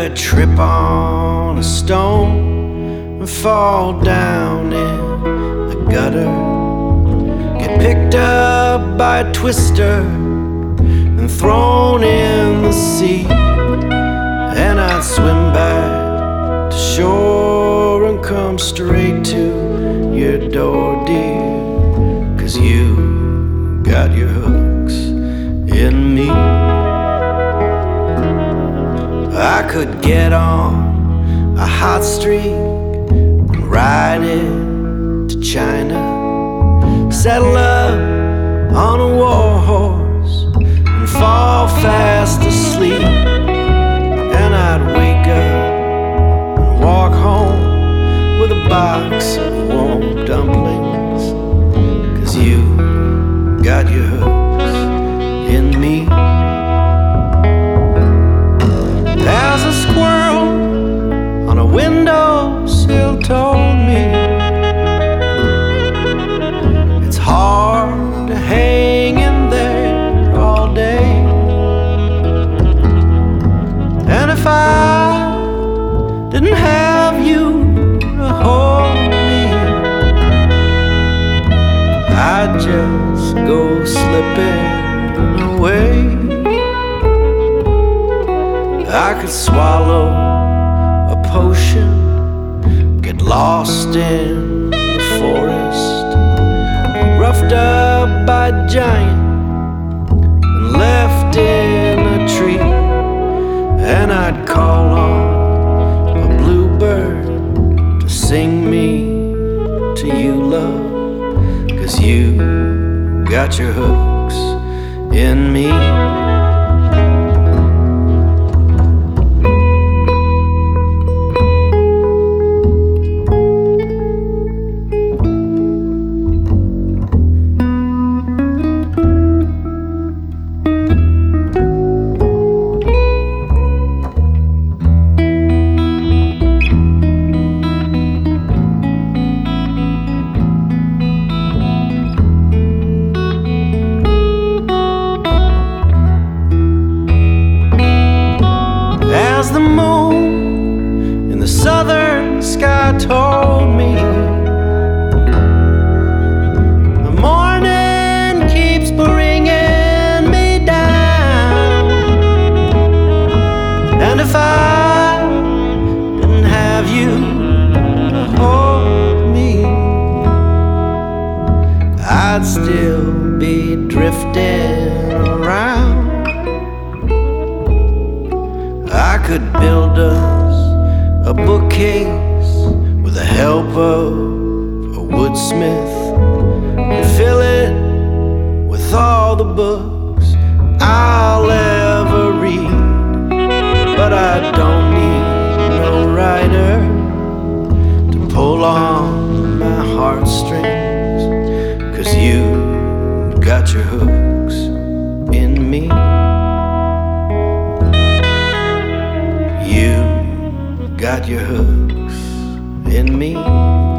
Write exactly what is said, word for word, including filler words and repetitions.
to trip on a stone and fall down in the gutter, get picked up by a twister and thrown in the sea. And I'd swim back to shore and come straight to your door, dear, 'cause you got your hooks in me. I could get on a hot streak and ride it to China, settle up on a war horse and fall fast asleep. And I'd wake up and walk home with a box of warm dumplings, 'cause you got your hooks in me. As a squirrel on a windowsill told me, it's hard to hang in there all day. And if I didn't have you to hold me, I'd just go slipping away. I could swallow a potion, get lost in the forest, roughed up by a giant and left in a tree. And I'd call on a bluebird to sing me to you, love, 'cause you got your hooks in me. As the moon in the southern sky told me, the morning keeps bringing me down. And if I didn't have you to hold me, I'd still be drifting around. I could build us a bookcase with the help of a woodsmith and fill it with all the books I'll ever read. But I don't need no writer to pull on my heartstrings, 'cause you got your hooks in me. You got your hooks in me.